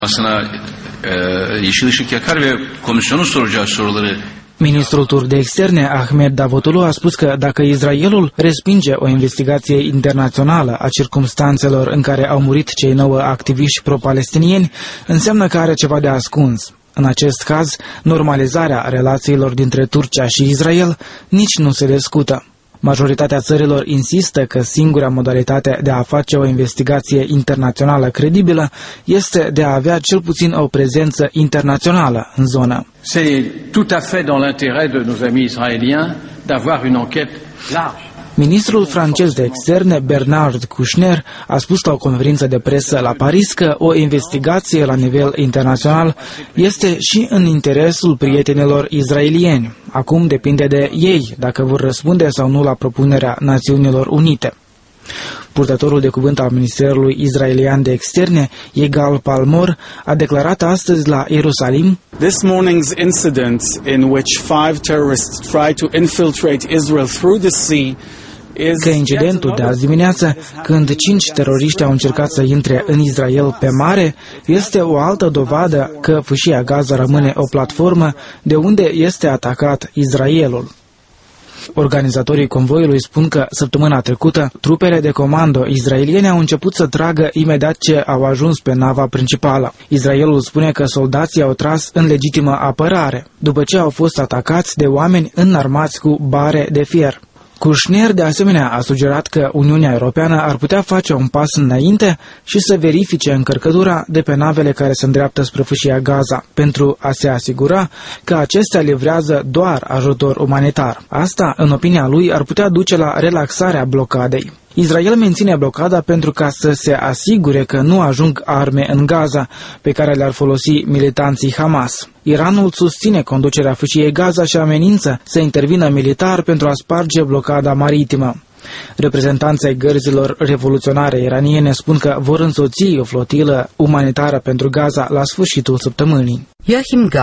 Ministrul turc de externe, Ahmet Davutoglu, a spus că dacă Israelul respinge o investigație internațională a circumstanțelor în care au murit cei 9 activiști pro-palestinieni, înseamnă că are ceva de ascuns. În acest caz, normalizarea relațiilor dintre Turcia și Israel nici nu se discută. Majoritatea țărilor insistă că singura modalitate de a face o investigație internațională credibilă este de a avea cel puțin o prezență internațională în zonă. C'est tout à fait dans l'intérêt de nos amis israéliens d'avoir une enquête large. Ministrul francez de externe, Bernard Kouchner, a spus la o conferință de presă la Paris că o investigație la nivel internațional este și în interesul prietenilor israelieni. Acum depinde de ei dacă vor răspunde sau nu la propunerea Națiunilor Unite. Purtătorul de cuvânt al Ministerului Israelian de Externe, Yigal Palmor, a declarat astăzi la Ierusalim: This morning's incident in which 5 terrorists tried to infiltrate Israel through the sea că incidentul de azi dimineață, când 5 teroriști au încercat să intre în Israel pe mare, este o altă dovadă că fâșia Gaza rămâne o platformă de unde este atacat Israelul. Organizatorii convoiului spun că săptămâna trecută trupele de comando israeliene au început să tragă imediat ce au ajuns pe nava principală. Israelul spune că soldații au tras în legitimă apărare, după ce au fost atacați de oameni înarmați cu bare de fier. Kouchner, de asemenea, a sugerat că Uniunea Europeană ar putea face un pas înainte și să verifice încărcătura de pe navele care se îndreaptă spre fâșia Gaza, pentru a se asigura că acestea livrează doar ajutor umanitar. Asta, în opinia lui, ar putea duce la relaxarea blocadei. Israel menține blocada pentru ca să se asigure că nu ajung arme în Gaza, pe care le-ar folosi militanții Hamas. Iranul susține conducerea fâșiei Gaza și amenință să intervină militar pentru a sparge blocada maritimă. Reprezentanții ai gărzilor revoluționare iraniene spun că vor însoți o flotilă umanitară pentru Gaza la sfârșitul săptămânii.